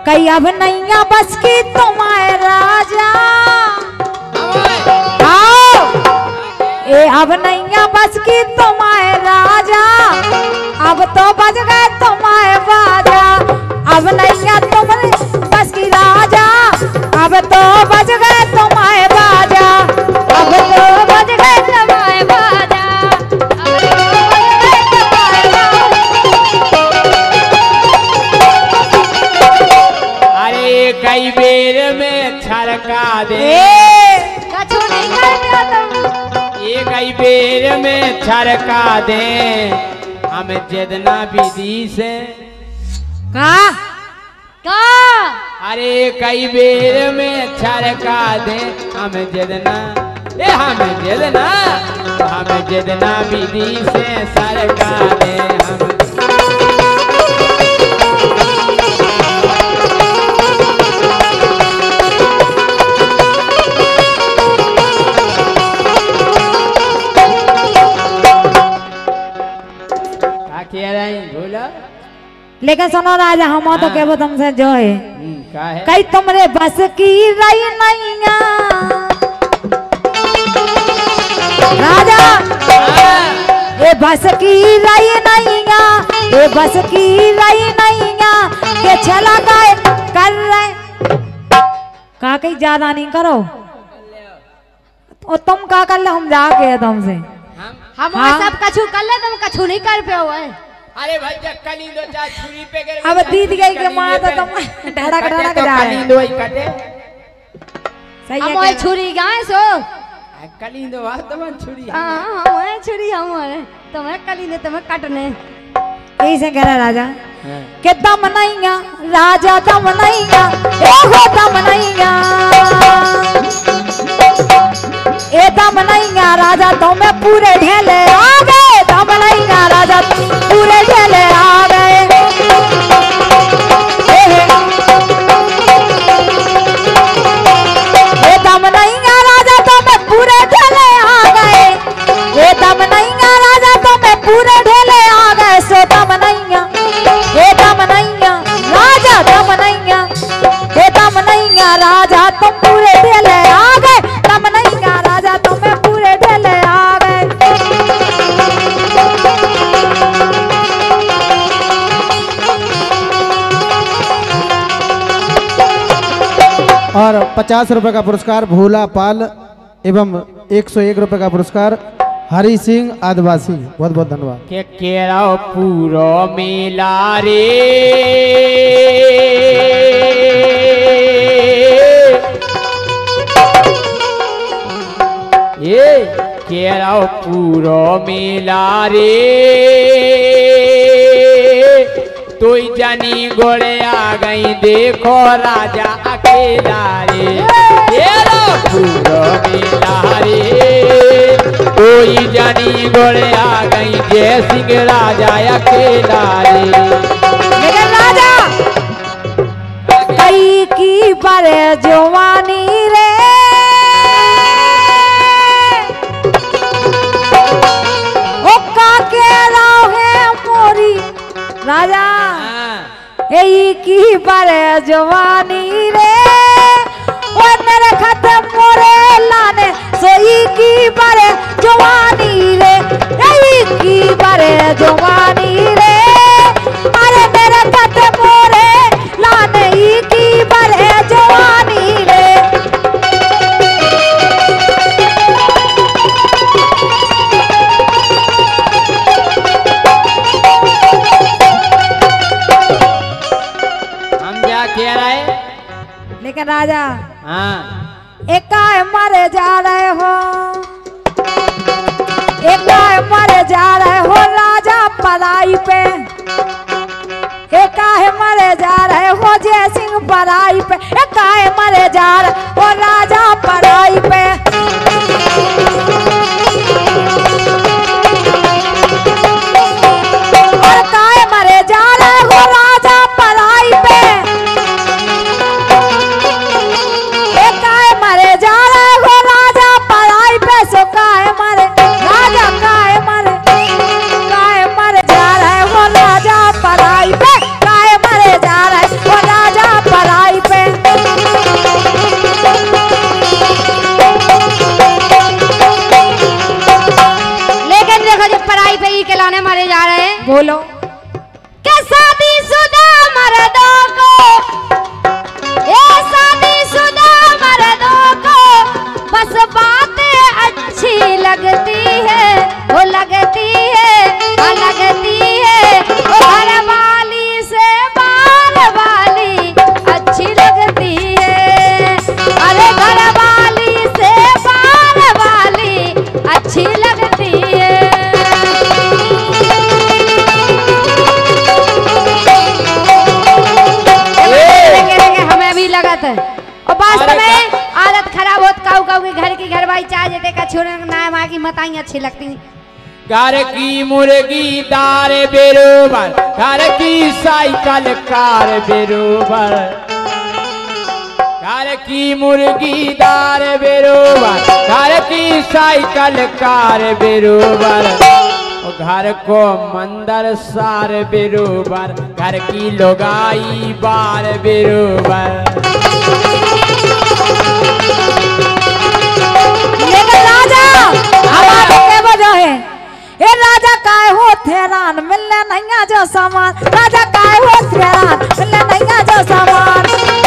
कई अब नैया बस की तुम्हारे राजा आओ ए अब नैया बस की तुम्हारे राजा अब तो बज गए तुम्हारे बाजा अब नैया तुम्हारे बस की राजा अब तो बज गए तुम्हारे बाजा अब तो बज गए तुम्हारे बाजा अरे कई बेर में छड़का दे ये कई बेर में छड़का दे हम जितना विधि से का अरे कई बेर में छड़का दे हम जितना विधि से सरका दे हम लेकिन सुनो राजा हम तो कहबो तुमसे जो है का है कई तुमरे बस की रही नैया राजा ये बस की रही नैया ये बस की रही नैया के चला गए कर रहे का कहीं ज्यादा नहीं करो और तुम का कर ले हम जाके तुमसे हम सब कछु कर ले तुम कछु नहीं कर पे हुए अरे भाई कली दो चार छुरी पे गिर अब दीद गई के मां तो तुम ढड़क ढड़क जा रहे कली दो ही कटे सही हम है ओए छुरी गाए सो कली दो बात तो छुरी हां हम छुरी हमारे तुम्हें कली ने तुम्हें काटने यही से कह रहा राजा के दम नैया राजा दम नैया एहो दम नैया ए दम नैया राजा तुम्हें पूरे ढेले आ गए दम नैया राजा पूरे ढेले आ गए ए दम नैया राजा तुम्हें पूरे ढेले आ गए ए दम नैया राजा तुम्हें पूरे ढेले आ गए सो दम नैया ए दम नैया राजा दम नैया ए दम नैया राजा तुम पूरे ढेले आ गए दम नैया राजा तुम्हें पूरे ढेले आ गए और 50 रुपए का पुरस्कार भोला पाल एवं 101 रुपए का पुरस्कार हरि सिंह आदिवासी। बहुत बहुत धन्यवाद। के केरा पूरो मेला रे ये केरा पूरो मेला रे तो जानी गोड़े आ गई देखो राजा अकेला रे केरा पूरो मेला रे कोई जानी गोड़े आ गई जय सिंह राजा अकेला रे लेकिन राजा कई की बड़े जवानी रे ओ काके है मोरी राजा यही की बड़े जवानी रे ओ मेरे खत्म मोरे लाने सोई की बड़े जवानी रे यही की बड़े जवानी रे अरे मेरे खत्म मोरे लाने ही की बड़े जवानी रे कह रहा है लेकिन राजा हाँ एक मरे जा रहे हो एक मरे जा रहे हो राजा पराई पे एक मरे जा रहे हो जय सिंह पराई पे एक मरे जा रहे हो राजा पराई पे और काय मरे जा रहे हो राजा पराई पे मरे जा रहे हो राजा पढ़ाई पे सो काय मरे राजा काय मरे जा रहे हो राजा पढ़ाई पे काय मरे जा रहे हो राजा छोड़ने ना वहाँ की मताई अच्छी लगती। घर की मुर्गी दार बेरोबर, घर की साइकिल कार बेरोबर, घर की मुर्गी दार बेरोबर, घर की साइकिल कार बेरोबर, घर को मंदिर सार बेरोबर, घर की लोगाई बार बेरोबर। लेकिन राजा हमारे के वजह है ए राजा काय हो थेरान मिलने नहीं जो सामान, राजा काय हो थेरान मिलने नहीं जो सामान।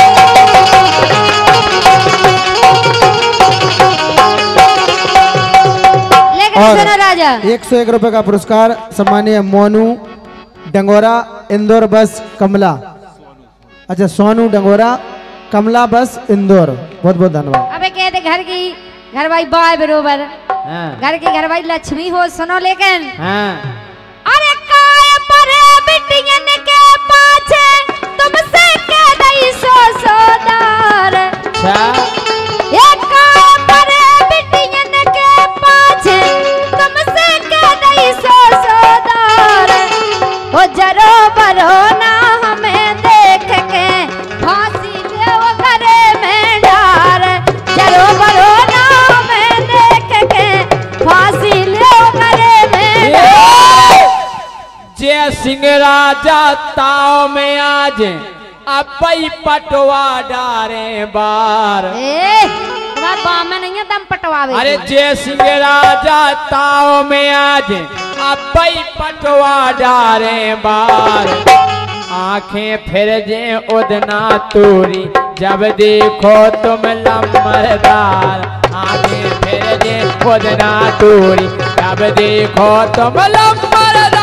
लेकिन और सुनो राजा 101 रुपए का पुरस्कार सम्मानीय मोनू डंगोरा इंदौर बस कमला। अच्छा सोनू डंगोरा कमला बस इंदौर, बहुत बहुत धन्यवाद। अबे कहते घर की घर भाई बाय बरोबर, हाँ घर की घर भाई लक्ष्मी हो। सुनो लेकिन हाँ अरे काय परे बिटियन के पाछे तुमसे कह दई सो सोदार। अच्छा ये काय परे बिटियन के पाछे तुमसे कह दई सो सोदार। ओ जरो बरो ना हमें देख के फांसी ले वो घरे में डार। जरो बरो ना हमें देख के फांसी ले वो घरे में डार। जय सिंह राजा ताव में आज अपई पटवा डारे बार। तुम्हारा बाम में नहीं है दम पटवावे। अरे जय सिंह राजा ताव में आज अपई पटवा डारे बार। आंखें फिर जे उदना तोरी जब देखो तुम लम्बरदार। आंखें फिर जे उदना तोरी जब देखो तुम लम्बरदार।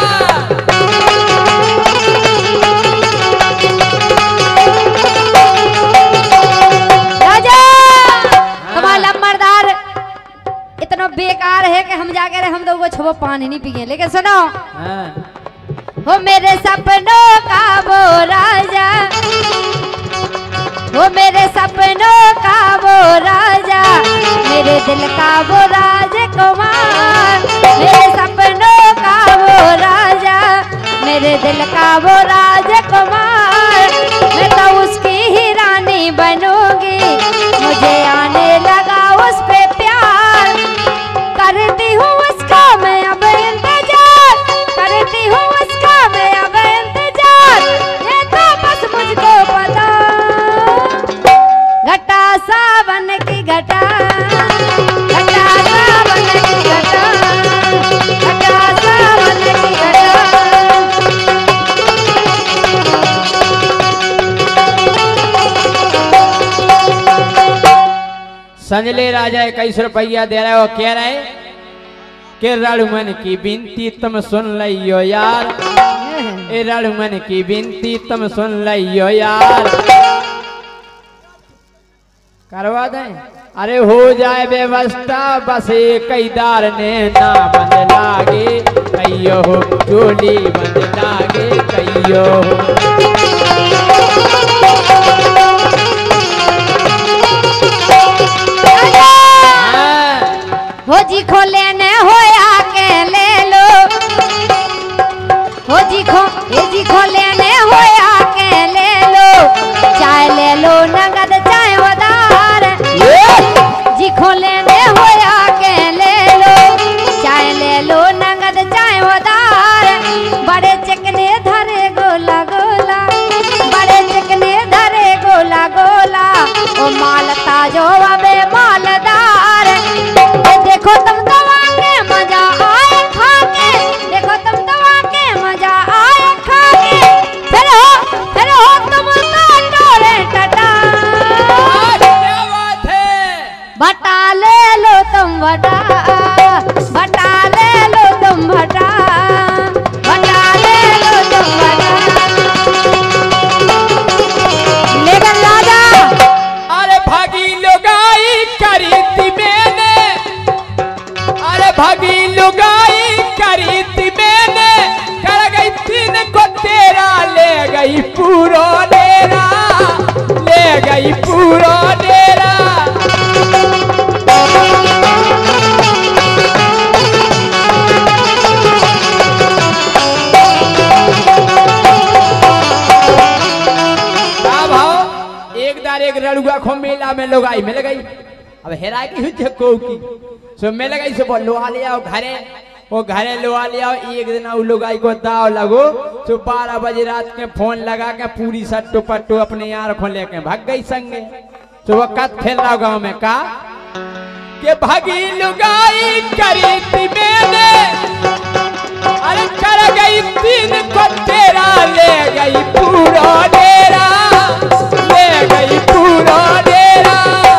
राजा तुम्हारा लम्बरदार इतना बेकार है कि हम जाकर हम तो वो छुपो पानी नहीं पिए। लेकिन सुनो हाँ। हो मेरे सपनों का वो राजा, वो मेरे सपनों का वो राजा, मेरे दिल का वो राजकुमार। मेरे सपनों का वो राजा, मेरे दिल का वो राजकुमार। मैं तो उसकी ही रानी बनूंगी, मुझे आने लगा उस पे प्यार। करती हूँ उसका मैं अब इंतजार, करती हूँ उसका मैं अब इंतजार। ये तो बस मुझको पता घटा सावन की घटा, घटा सावन की घटा, घटा सावन की घटा। संजले राजा 21 रुपया दे रहा है। वो कह रहा है कि रणमन की बिनती तुम सुन लियो यार। ए रणमन की बिनती तुम सुन लियो यार। करवा दें? अरे हो जाए व्यवस्था बस कैदार ने ना बंद लागे कहियो हो, चोली बंद लागे कहियो हो जी खोले ने होया के ले लो, हो जी खोले ने होया के ले लो। चाय ले लो नगद चाय उधार, जी खोले ने होया के ले लो। चाय ले लो नगद चाय उधार। बड़े चिकने धरे गोला गोला, बड़े चिकने धरे गोला गोला। ओ मालता जो अबे मालदार। देखो तुम दवा के मजा आए खा के, देखो तुम दवा के मजा आए खा के। फिर हो तुम टोरे टटा। क्या बात है। भटा ले लो तुम भटा, भटा ले लो तुम भटा, भटा ले लो तुम भटा। लेकिन राजा अरे भागी लुगाई करी थी मैंने, अरे भागी लुगाई करी थी मैंने। कर गई तीन को तेरा ले गई पूरा डेरा, ले गई पूरा डेरा। एक रड़ुआ को मेला में लुगाई मिल गई। अब हेरा की हुई को की सो मिल गई सो बोलो आ ले आओ घरे, वो घरे लुआ ले आओ। एक दिन वो लुगाई को दाव लगो तो 12 बजे रात के फोन लगा के पूरी सट्टो पट्टो अपने यार को लेके भाग गई संगे। तो वो कत फिर रहा गाँव में का के भागी लुगाई करी थी मैंने, अरे कर गई 3 को तेरा ले गई पूरा डेरा, ले गई पूरा डेरा।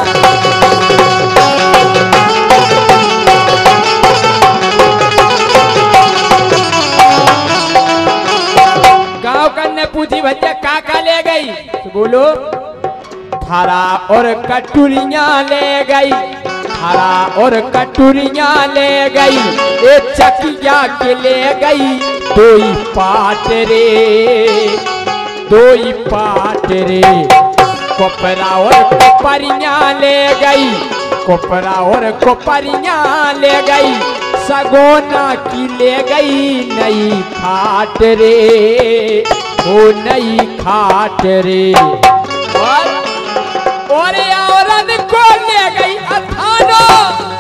गाँव कन्ने पूछी भैया काका ले गई तो बोलो थारा और कटोरियां ले गई, थारा और कटोरियां ले गई, ए चकिया के ले गई 2 पाट रे, 2 पाट रे। कोपरा और कोपरियां ले गई, कोपरा और कोपरियां ले गई, सगोना की ले गई नई खाट रे, ओ नई खाट रे। और औरत को ले गई अथानो,